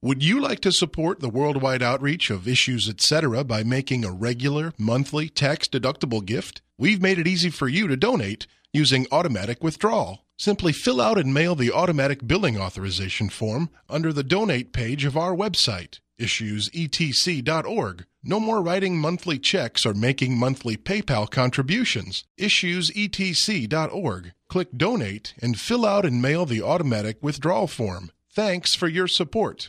Would you like to support the worldwide outreach of Issues Etc. by making a regular, monthly, tax-deductible gift? We've made it easy for you to donate using automatic withdrawal. Simply fill out and mail the automatic billing authorization form under the donate page of our website, issuesetc.org. No more writing monthly checks or making monthly PayPal contributions. Issuesetc.org. Click Donate and fill out and mail the automatic withdrawal form. Thanks for your support.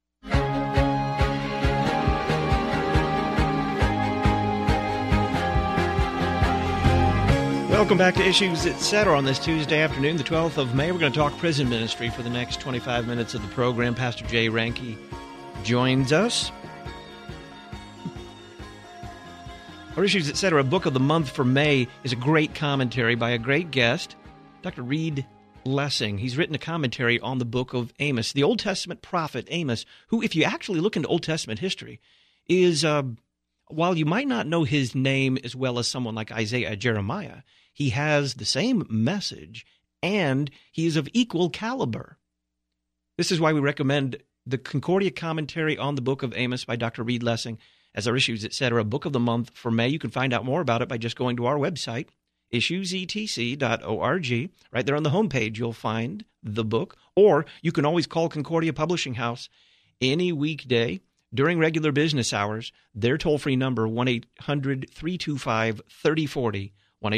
Welcome back to Issues Etc. on this Tuesday afternoon, the 12th of May. We're going to talk prison ministry for the next 25 minutes of the program. Pastor Jay Reinke joins us. Our Issues Etc. Book of the Month for May is a great commentary by a great guest, Dr. Reed Lessing. He's written a commentary on the book of Amos, the Old Testament prophet Amos, who, if you actually look into Old Testament history, is, while you might not know his name as well as someone like Isaiah or Jeremiah, he has the same message, and he is of equal caliber. This is why we recommend the Concordia commentary on the book of Amos by Dr. Reed Lessing as our Issues Etc. Book of the Month for May. You can find out more about it by just going to our website, issuesetc.org. Right there on the homepage, you'll find the book. Or you can always call Concordia Publishing House any weekday during regular business hours. Their toll-free number, 1-800-325-3040,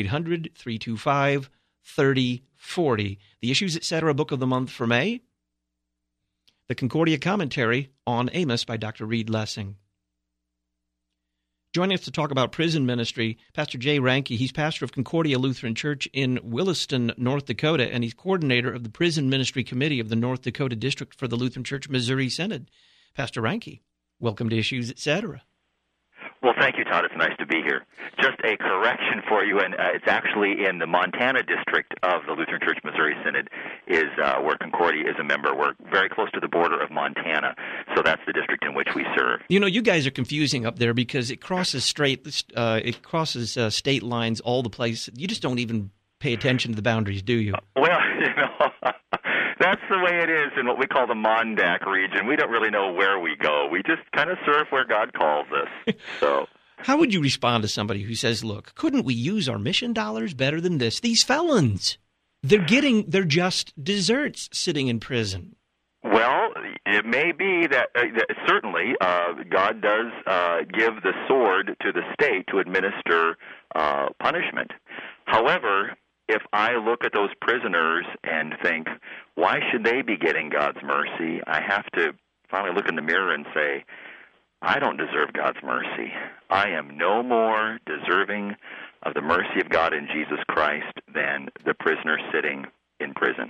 1-800-325-3040. The Issues Etc. Book of the Month for May, the Concordia commentary on Amos by Dr. Reed Lessing. Joining us to talk about prison ministry, Pastor Jay Reinke. He's pastor of Concordia Lutheran Church in Williston, North Dakota, and he's coordinator of the Prison Ministry Committee of the North Dakota District for the Lutheran Church Missouri Synod. Pastor Reinke, welcome to Issues Etc. Well, thank you, Todd. It's nice to be here. Just a correction for you, and it's actually in the Montana district of the Lutheran Church Missouri Synod is where Concordia is a member. We're very close to the border of Montana, so that's the district in which we serve. You know, you guys are confusing up there because it crosses state lines all the place. You just don't even pay attention to the boundaries, do you? Well, that's the way it is in what we call the Mondac region. We don't really know where we go. We just kind of serve where God calls us. So, how would you respond to somebody who says, look, couldn't we use our mission dollars better than this? These felons, they're just desserts sitting in prison. Well, it may be that certainly God does give the sword to the state to administer punishment. However, if I look at those prisoners and think, why should they be getting God's mercy? I have to finally look in the mirror and say, I don't deserve God's mercy. I am no more deserving of the mercy of God in Jesus Christ than the prisoner sitting in prison.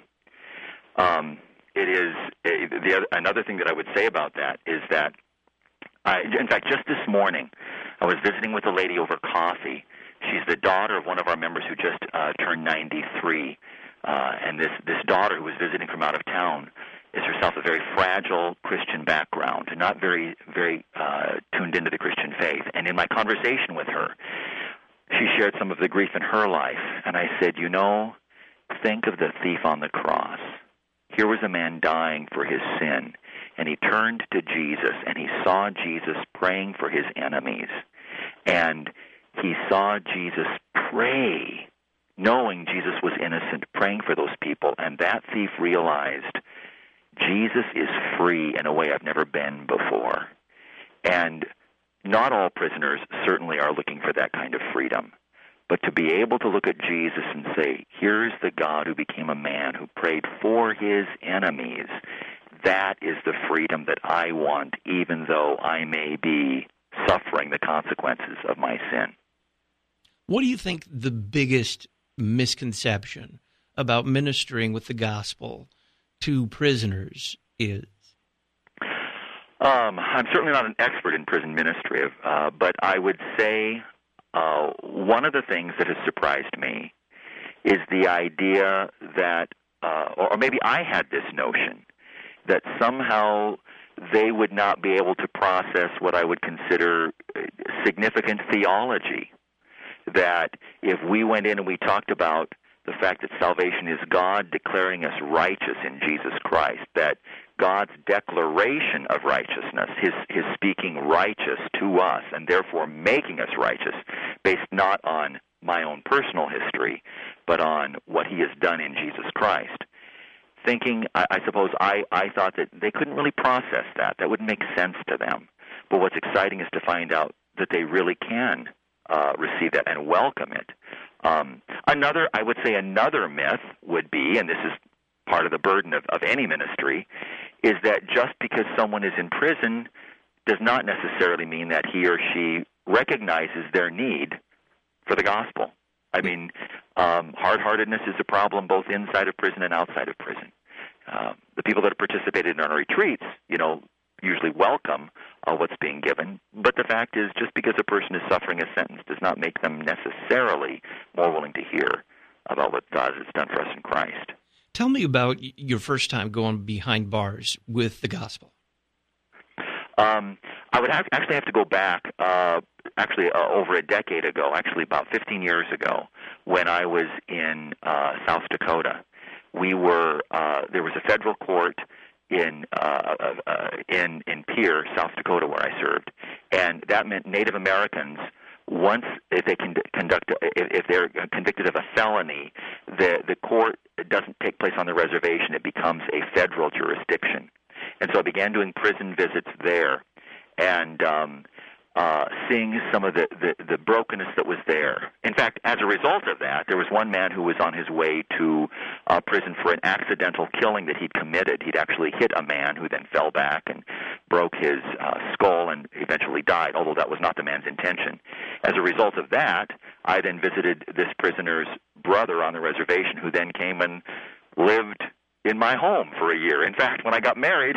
Another thing that I would say about that is that, in fact, just this morning, I was visiting with a lady over coffee. She's the daughter of one of our members who just turned 93. And this daughter who was visiting from out of town is herself a very fragile Christian background and not very, very tuned into the Christian faith. And in my conversation with her, she shared some of the grief in her life. And I said, think of the thief on the cross. Here was a man dying for his sin, and he turned to Jesus, and he saw Jesus praying for his enemies. And he saw Jesus pray, knowing Jesus was innocent, praying for those people. And that thief realized Jesus is free in a way I've never been before. And not all prisoners certainly are looking for that kind of freedom. But to be able to look at Jesus and say, here's the God who became a man, who prayed for his enemies, that is the freedom that I want, even though I may be suffering the consequences of my sin. What do you think the biggest misconception about ministering with the gospel to prisoners is? I'm certainly not an expert in prison ministry, but I would say one of the things that has surprised me is the idea that, or maybe I had this notion, that somehow they would not be able to process what I would consider significant theology. That if we went in and we talked about the fact that salvation is God declaring us righteous in Jesus Christ, that God's declaration of righteousness, his speaking righteous to us, and therefore making us righteous, based not on my own personal history, but on what he has done in Jesus Christ. Thinking, I suppose I thought that they couldn't really process that. That wouldn't make sense to them. But what's exciting is to find out that they really can receive that and welcome it. I would say another myth would be, and this is part of the burden of any ministry, is that just because someone is in prison does not necessarily mean that he or she recognizes their need for the gospel. I mean, hard-heartedness is a problem both inside of prison and outside of prison. The people that have participated in our retreats, usually welcome what's being given. But the fact is, just because a person is suffering a sentence does not make them necessarily more willing to hear about what God has done for us in Christ. Tell me about your first time going behind bars with the gospel. I would actually have to go back, over a decade ago, actually about 15 years ago, when I was in South Dakota. There was a federal court in Pierre, South Dakota, where I served, and that meant Native Americans, once if they're convicted of a felony, the court doesn't take place on the reservation; it becomes a federal jurisdiction. And so I began doing prison visits there, and seeing some of the brokenness that was there. In fact, as a result of that, there was one man who was on his way to prison for an accidental killing that he'd committed. He'd actually hit a man who then fell back and broke his skull and eventually died, although that was not the man's intention. As a result of that, I then visited this prisoner's brother on the reservation, who then came and lived in my home for a year. In fact, when I got married,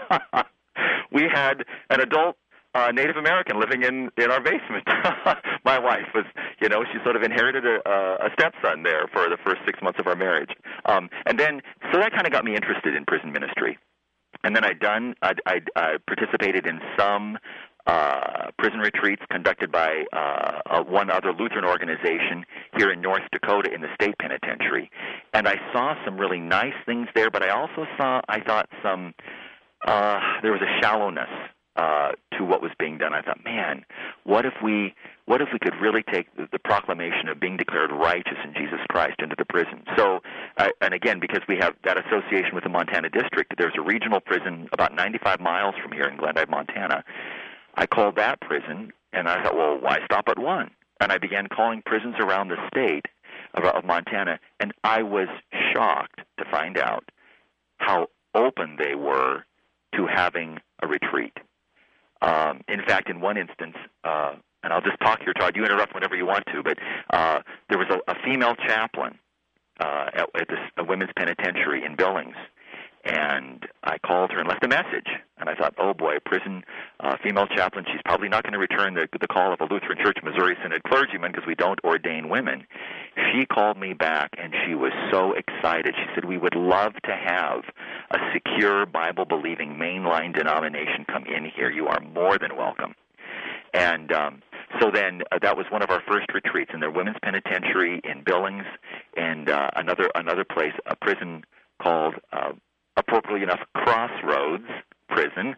we had an adult Native American living in our basement. My wife was, she sort of inherited a stepson there for the first 6 months of our marriage. So that kind of got me interested in prison ministry. And then I participated in some prison retreats conducted by one other Lutheran organization here in North Dakota in the state penitentiary. And I saw some really nice things there, but I also thought there was a shallowness to what was being done. I thought, man, what if we could really take the proclamation of being declared righteous in Jesus Christ into the prison? So, and again, because we have that association with the Montana District, there's a regional prison about 95 miles from here in Glendive, Montana. I called that prison, and I thought, well, why stop at one? And I began calling prisons around the state of Montana, and I was shocked to find out how open they were to having a retreat. In fact, in one instance, and I'll just talk here, Todd, you interrupt whenever you want to, but there was a female chaplain at a women's penitentiary in Billings, and I called her and left a message. And I thought, oh boy, prison female chaplain, she's probably not going to return the call of a Lutheran Church Missouri Synod clergyman because we don't ordain women. She called me back, and she was so excited. She said, we would love to have a secure, Bible-believing, mainline denomination come in here. You are more than welcome. And so then that was one of our first retreats in their women's penitentiary in Billings, and another place, a prison called, appropriately enough, Crossroads Prison,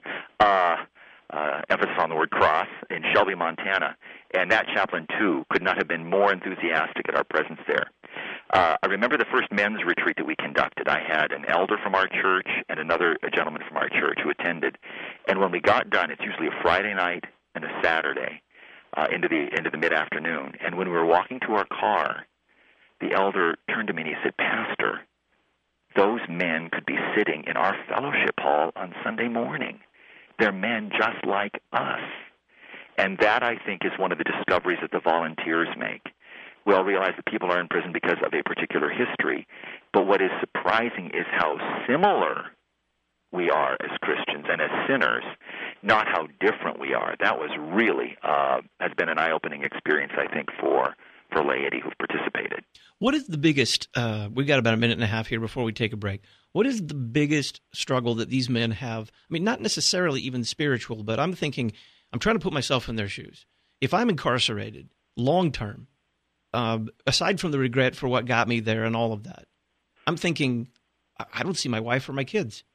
emphasis on the word cross, in Shelby, Montana. And that chaplain, too, could not have been more enthusiastic at our presence there. I remember the first men's retreat that we conducted. I had an elder from our church and another gentleman from our church who attended. And when we got done, it's usually a Friday night and a Saturday into the mid-afternoon. And when we were walking to our car, the elder turned to me and he said, Pastor, those men could be sitting in our fellowship hall on Sunday morning. They're men just like us. And that, I think, is one of the discoveries that the volunteers make. We all realize that people are in prison because of a particular history, but what is surprising is how similar we are as Christians and as sinners, not how different we are. That was really has been an eye-opening experience, I think, for laity who've participated. What is the biggest, we've got about a minute and a half here before we take a break. What is the biggest struggle that these men have? I mean, not necessarily even spiritual, but I'm thinking, I'm trying to put myself in their shoes. If I'm incarcerated long-term, aside from the regret for what got me there and all of that, I'm thinking, I don't see my wife or my kids.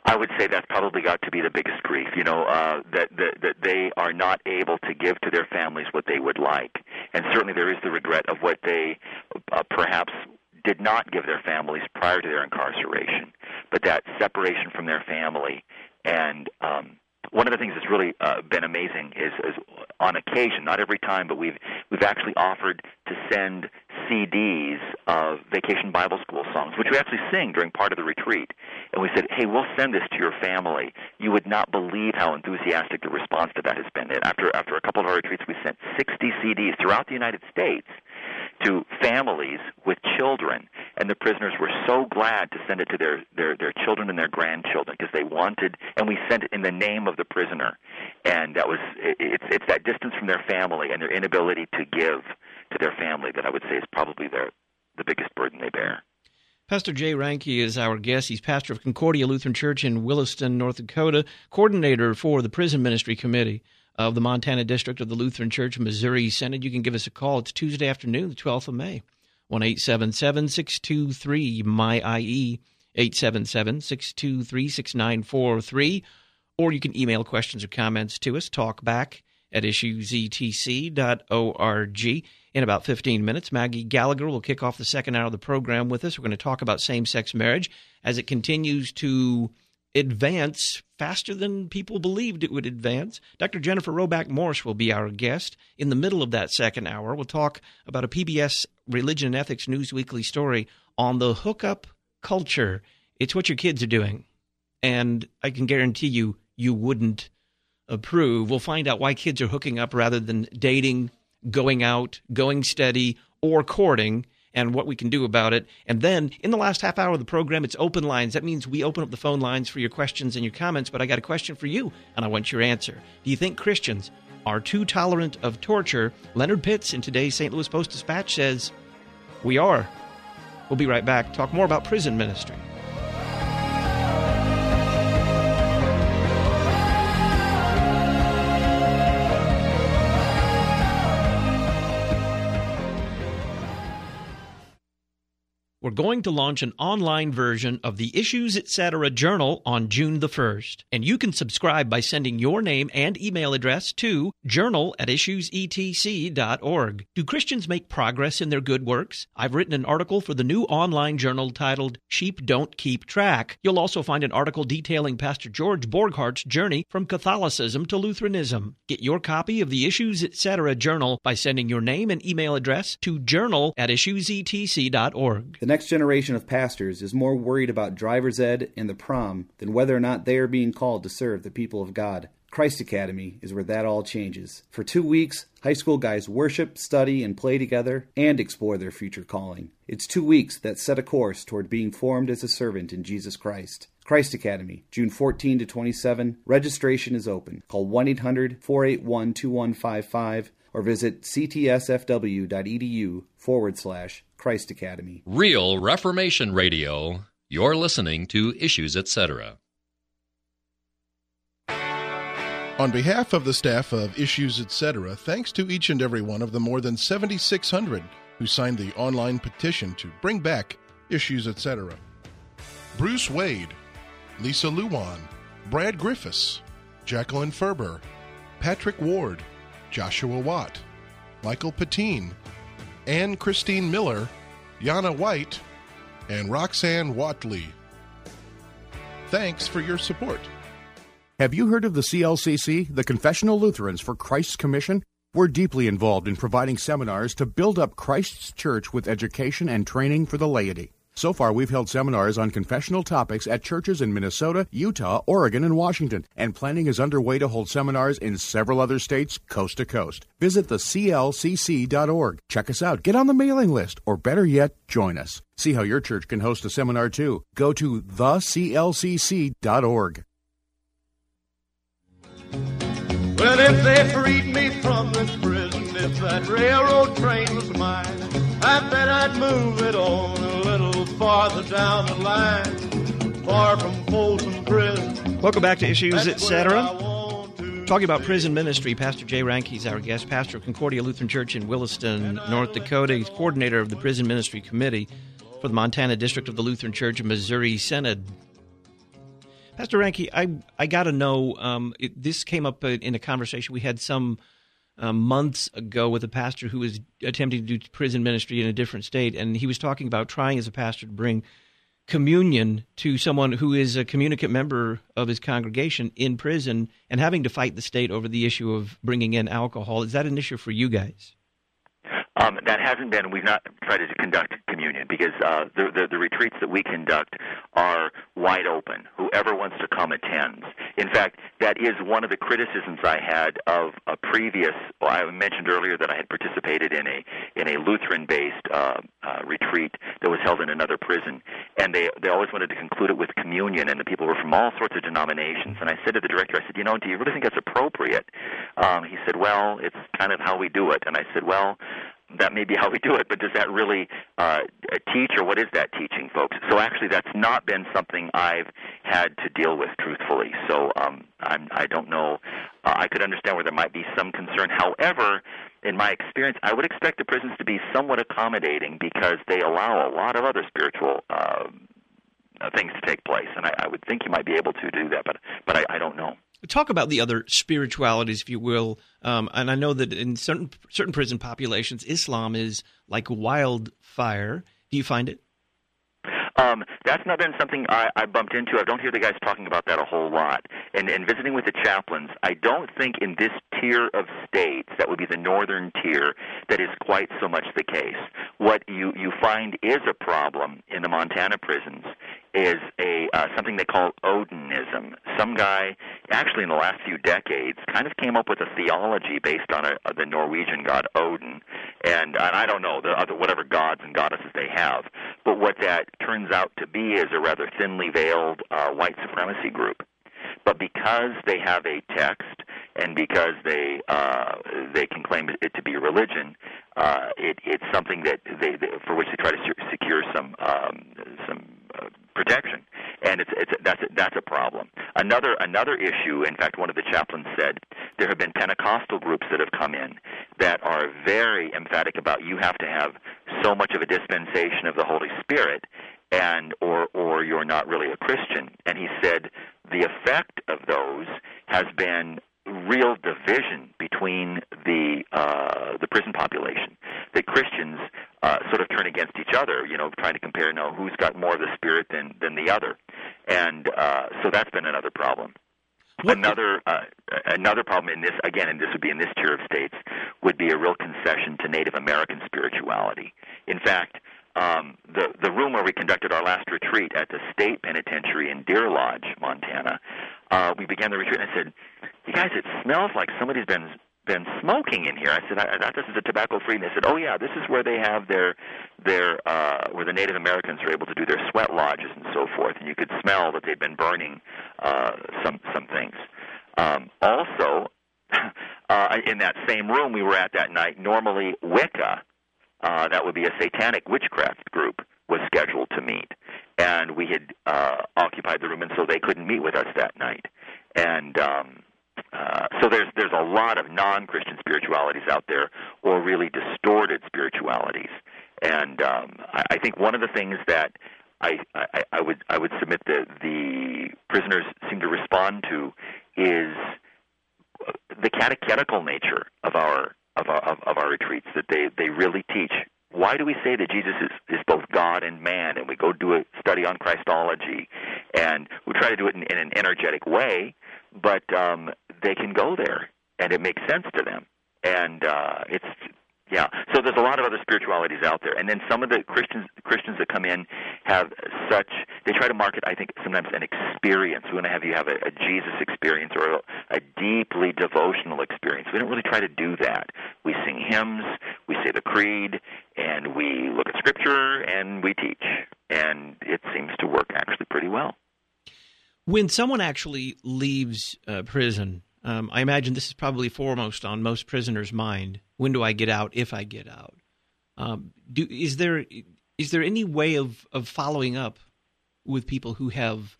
I would say that's probably got to be the biggest grief, that they are not able to give to their families what they would like. And certainly there is the regret of what they perhaps did not give their families prior to their incarceration, but that separation from their family. And one of the things that's really been amazing is on occasion, not every time, but we've actually offered to send CDs of Vacation Bible School songs, which we actually sing during part of the retreat. And we said, hey, we'll send this to your family. You would not believe how enthusiastic the response to that has been. After a couple of our retreats, we sent 60 CDs throughout the United States to families with children, and the prisoners were so glad to send it to their children and their grandchildren because they wanted, and we sent it in the name of the prisoner. And it's that distance from their family and their inability to give to their family that I would say is probably the biggest burden they bear. Pastor Jay Reinke is our guest. He's pastor of Concordia Lutheran Church in Williston, North Dakota, coordinator for the Prison Ministry Committee of the Montana District of the Lutheran Church Missouri Synod. You can give us a call. It's Tuesday afternoon, the 12th of May, 1-877-623-MY-IE, 877-623-6943, or you can email questions or comments to us, talkback@issuesetc.org. In about 15 minutes, Maggie Gallagher will kick off the second hour of the program with us. We're going to talk about same-sex marriage as it continues to advance faster than people believed it would advance. Dr. Jennifer Roback Morse will be our guest. In the middle of that second hour, we'll talk about a PBS Religion and Ethics News Weekly story on the hookup culture. It's what your kids are doing, and I can guarantee you wouldn't approve. We'll find out why kids are hooking up rather than dating, going out, going steady, or courting, and what we can do about it. And then in the last half hour of the program, it's open lines. That means we open up the phone lines for your questions and your comments, but I got a question for you, and I want your answer. Do you think Christians are too tolerant of torture? Leonard Pitts in today's St. Louis Post-Dispatch says, we are. We'll be right back. Talk more about prison ministry. We're going to launch an online version of the Issues Etc. Journal on June the 1st, and you can subscribe by sending your name and email address to journal@issuesetc.org. Do Christians make progress in their good works? I've written an article for the new online journal titled Sheep Don't Keep Track. You'll also find an article detailing Pastor George Borghardt's journey from Catholicism to Lutheranism. Get your copy of the Issues Etc. Journal by sending your name and email address to journal@issuesetc.org. The next generation of pastors is more worried about driver's ed and the prom than whether or not they are being called to serve the people of God. Christ Academy is where that all changes. For 2 weeks, high school guys worship, study, and play together and explore their future calling. It's 2 weeks that set a course toward being formed as a servant in Jesus Christ. Christ Academy, June 14 to 27. Registration is open. Call 1-800-481-2155 or visit ctsfw.edu/Christ Academy. Real Reformation Radio. You're listening to Issues Etc. On behalf of the staff of Issues Etc., thanks to each and every one of the more than 7,600 who signed the online petition to bring back Issues Etc. Bruce Wade, Lisa Luan, Brad Griffiths, Jacqueline Ferber, Patrick Ward, Joshua Watt, Michael Patine, Ann Christine Miller, Yana White, and Roxanne Watley. Thanks for your support. Have you heard of the CLCC, the Confessional Lutherans for Christ's Commission? We're deeply involved in providing seminars to build up Christ's church with education and training for the laity. So far, we've held seminars on confessional topics at churches in Minnesota, Utah, Oregon, and Washington, and planning is underway to hold seminars in several other states, coast to coast. Visit the clcc.org. Check us out, get on the mailing list, or better yet, join us. See how your church can host a seminar too. Go to theclcc.org. Well, if they freed me from this prison, if that railroad train was mine, I bet I'd move it on a little farther down the line, far from Folsom Prison. Welcome back to Issues Etc. Talking about prison ministry, Pastor Jay Reinke is our guest, pastor of Concordia Lutheran Church in Williston, North Dakota. He's coordinator of the Prison Ministry Committee for the Montana District of the Lutheran Church Missouri Synod. Pastor Ranke, I got to know, this came up in a conversation we had some months ago with a pastor who was attempting to do prison ministry in a different state, and he was talking about trying as a pastor to bring communion to someone who is a communicant member of his congregation in prison and having to fight the state over the issue of bringing in alcohol. Is that an issue for you guys? That hasn't been. We've not tried to conduct communion because the retreats that we conduct are wide open. Whoever wants to come attends. In fact, that is one of the criticisms I had of a previous. Well, I mentioned earlier that I had participated in a Lutheran-based retreat that was held in another prison, and they always wanted to conclude it with communion, and the people were from all sorts of denominations. And I said to the director, I said, do you really think that's appropriate? He said, well, it's kind of how we do it. And I said, well, that may be how we do it, but does that really teach, or what is that teaching, folks? So actually that's not been something I've had to deal with, truthfully. So I don't know. I could understand where there might be some concern. However, in my experience, I would expect the prisons to be somewhat accommodating because they allow a lot of other spiritual things to take place, and I would think you might be able to do that, but I don't know. Talk about the other spiritualities, if you will. And I know that in certain prison populations, Islam is like wildfire. Do you find it? That's not been something I bumped into. I don't hear the guys talking about that a whole lot. And visiting with the chaplains, I don't think in this tier of states, that would be the northern tier, that is quite so much the case. What you find is a problem in the Montana prisons is something they call Odinism. Some guy, actually in the last few decades, kind of came up with a theology based on the Norwegian god Odin, and I don't know, whatever gods and goddesses they have. But what that turns out to be is a rather thinly veiled white supremacy group. But because they have a text and because they can claim it to be a religion, it's something that for which they try to secure some protection, and that's a problem. Another issue. In fact, one of the chaplains said there have been Pentecostal groups that have come in that are very emphatic about you have to have so much of a dispensation of the Holy Spirit, and or you're not really a Christian. And he said the effect of those has been real division between the prison population. That Christians sort of turn against each other, trying to compare, who's got more of the Spirit than the other, and so that's been another problem. Another problem in this, again, and this would be in this tier of states, would be a real concession to Native American spirituality. In fact, the room where we conducted our last retreat at the state penitentiary in Deer Lodge, Montana, we began the retreat, and I said, "You guys, it smells like somebody's been smoking in here." I said, "I thought this is a tobacco-free." And they said, "Oh yeah, this is where they have their where the Native Americans are able to do their sweat lodges and so forth." And you could smell that they'd been burning some things. Also, in that same room we were at that night, normally Wicca, that would be a satanic witchcraft group, was scheduled to meet, and we had occupied the room, and so they couldn't meet with us that night. And so there's a lot of non-Christian spiritualities out there, or really distorted spiritualities. And I think one of the things that I would submit that the prisoners seem to respond to is the catechetical nature of our retreats. That they really teach. Why do we say that Jesus is both God and man? And we go do a study on Christology, and we try to do it in an energetic way, but they can go there, and it makes sense to them. And so there's a lot of other spiritualities out there. And then some of the Christians that come in have they try to market, I think, sometimes an experience. We want to have you have a Jesus experience or a deeply devotional experience. We don't really try to do that. We sing hymns, we say the creed, and we look at Scripture, and we teach. And it seems to work actually pretty well. When someone actually leaves prison, I imagine this is probably foremost on most prisoners' mind. When do I get out, if I get out? Is there any way of following up with people who have,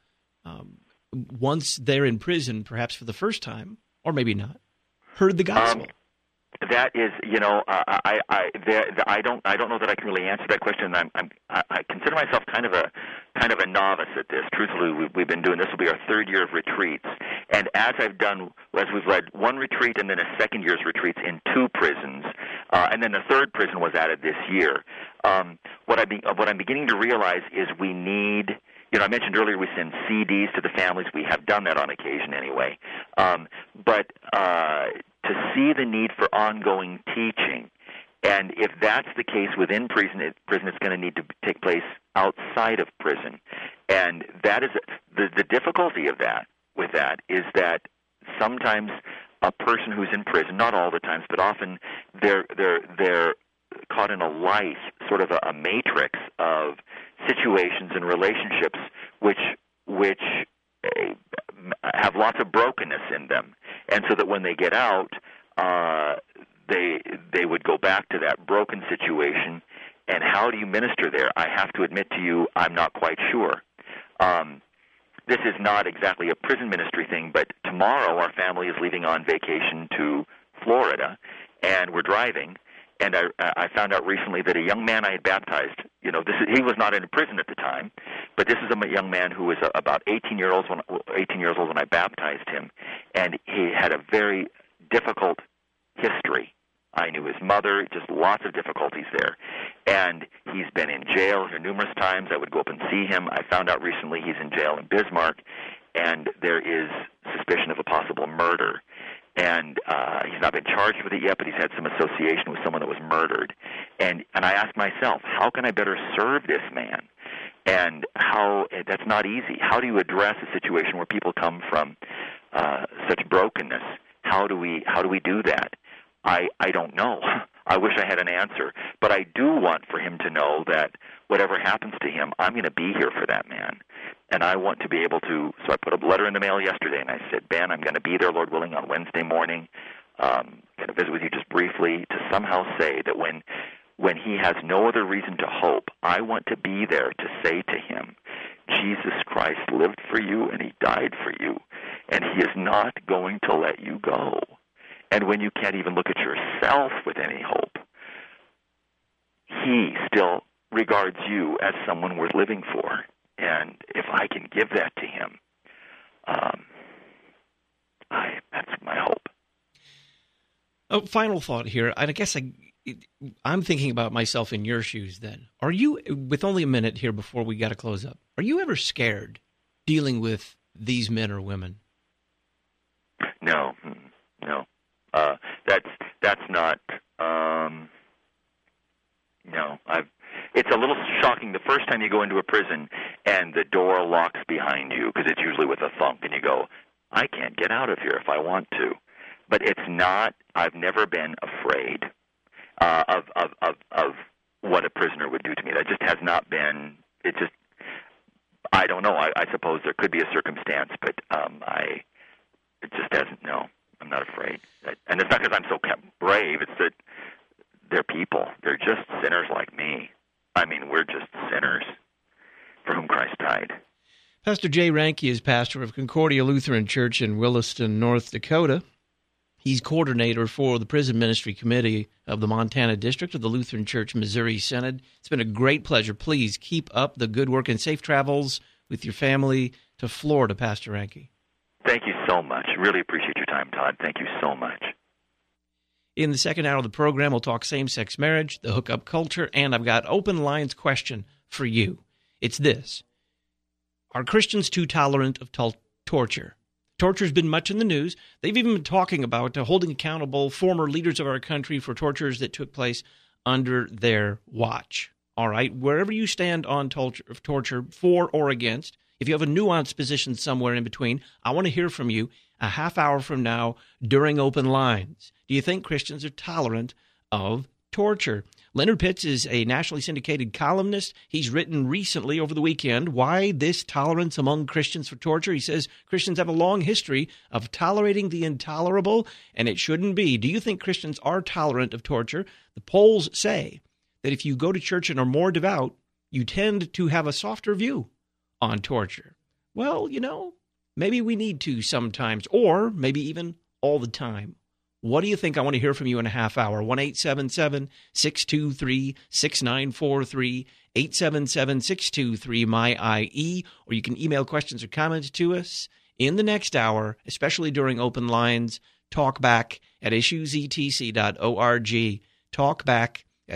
once they're in prison, perhaps for the first time, or maybe not, heard the gospel? That is, I don't know that I can really answer that question. I consider myself kind of a novice at this. Truthfully, we've been doing this. Will be our third year of retreats, and as we've led one retreat and then a second year's retreats in 2 prisons, and then the third prison was added this year. What I'm beginning to realize is we need. I mentioned earlier we send CDs to the families. We have done that on occasion anyway. But to see the need for ongoing teaching, and if that's the case within prison, it's going to need to take place outside of prison. And that is the difficulty of that. With that is that sometimes a person who's in prison, not all the times, but often they're caught in a life, sort of a matrix of situations and relationships which have lots of brokenness in them, and so that when they get out, they would go back to that broken situation. And how do you minister there? I have to admit to you, I'm not quite sure. This is not exactly a prison ministry thing, but tomorrow our family is leaving on vacation to Florida, and we're driving. And I found out recently that a young man I had baptized, he was not in prison at the time, but this is a young man who was about 18 years old when I baptized him, and he had a very difficult history. I knew his mother, just lots of difficulties there. And he's been in jail here numerous times. I would go up and see him. I found out recently he's in jail in Bismarck, and there is suspicion of a possible murder. And he's not been charged with it yet, but he's had some association with someone that was murdered. And I asked myself, how can I better serve this man? And that's not easy. How do you address a situation where people come from such brokenness? How do we do that? I don't know. I wish I had an answer. But I do want for him to know that whatever happens to him, I'm going to be here for that man. And I want to be able to, so I put a letter in the mail yesterday, and I said, Ben, I'm going to be there, Lord willing, on Wednesday morning. Going to visit with you just briefly to somehow say that when he has no other reason to hope, I want to be there to say to him, Jesus Christ lived for you and he died for you, and he is not going to let you go. And when you can't even look at yourself with any hope, he still regards you as someone worth living for. And if I can give that to him, that's my hope. Oh, final thought here. I guess I'm thinking about myself in your shoes then. Are you, with only a minute here before we got to close up, are you ever scared dealing with these men or women? No. That's not. No, it's a little shocking the first time you go into a prison and the door locks behind you, because it's usually with a thunk, and you go, I can't get out of here if I want to. But it's not. I've never been afraid of what a prisoner would do to me. That just has not been. It just. I don't know. I suppose there could be a circumstance, but it just hasn't. No, I'm not afraid. And it's not because I'm so brave. It's that they're people. They're just sinners like me. I mean, we're just sinners for whom Christ died. Pastor Jay Reinke is pastor of Concordia Lutheran Church in Williston, North Dakota. He's coordinator for the Prison Ministry Committee of the Montana District of the Lutheran Church Missouri Synod. It's been a great pleasure. Please keep up the good work and safe travels with your family to Florida, Pastor Reinke. Thank you so much. Really appreciate your time, Todd. Thank you so much. In the second hour of the program, we'll talk same-sex marriage, the hookup culture, and I've got open lines question for you. It's this. Are Christians too tolerant of torture? Torture's been much in the news. They've even been talking about holding accountable former leaders of our country for tortures that took place under their watch. All right, wherever you stand on torture, for or against, if you have a nuanced position somewhere in between, I want to hear from you a half hour from now during Open Lines. Do you think Christians are tolerant of torture? Leonard Pitts is a nationally syndicated columnist. He's written recently over the weekend, Why This Tolerance Among Christians for Torture. He says Christians have a long history of tolerating the intolerable, and it shouldn't be. Do you think Christians are tolerant of torture? The polls say that if you go to church and are more devout, you tend to have a softer view on torture. Well, maybe we need to sometimes, or maybe even all the time. What do you think? I want to hear from you in a half hour. 1-877-623-6943, 877-623-MY-IE, or you can email questions or comments to us in the next hour, especially during open lines. Talkback at issuesetc.org. Talkback at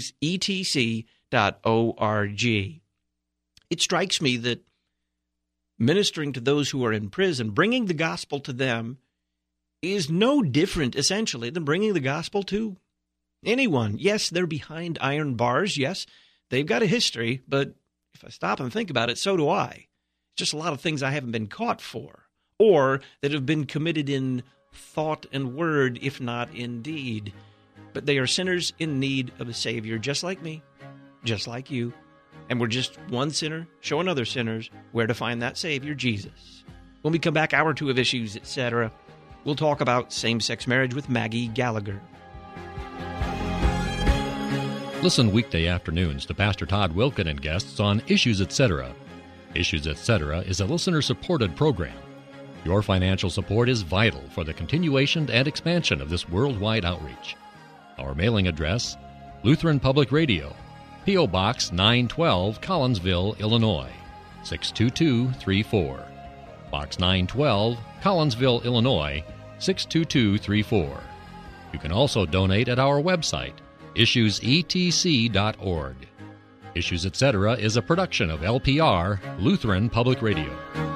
issuesetc.org. It strikes me that ministering to those who are in prison, bringing the gospel to them, is no different, essentially, than bringing the gospel to anyone. Yes, they're behind iron bars. Yes, they've got a history, but if I stop and think about it, so do I. It's just a lot of things I haven't been caught for, or that have been committed in thought and word, if not in deed. But they are sinners in need of a Savior, just like me, just like you. And we're just one sinner showing other sinners where to find that Savior, Jesus. When we come back, hour 2 of Issues, etc., we'll talk about same-sex marriage with Maggie Gallagher. Listen weekday afternoons to Pastor Todd Wilken and guests on Issues, etc. Issues, etc. is a listener-supported program. Your financial support is vital for the continuation and expansion of this worldwide outreach. Our mailing address, Lutheran Public Radio, P.O. Box 912, Collinsville, Illinois, 62234. Box 912, Collinsville, Illinois, 62234. You can also donate at our website, issuesetc.org. Issues, etc. is a production of LPR, Lutheran Public Radio.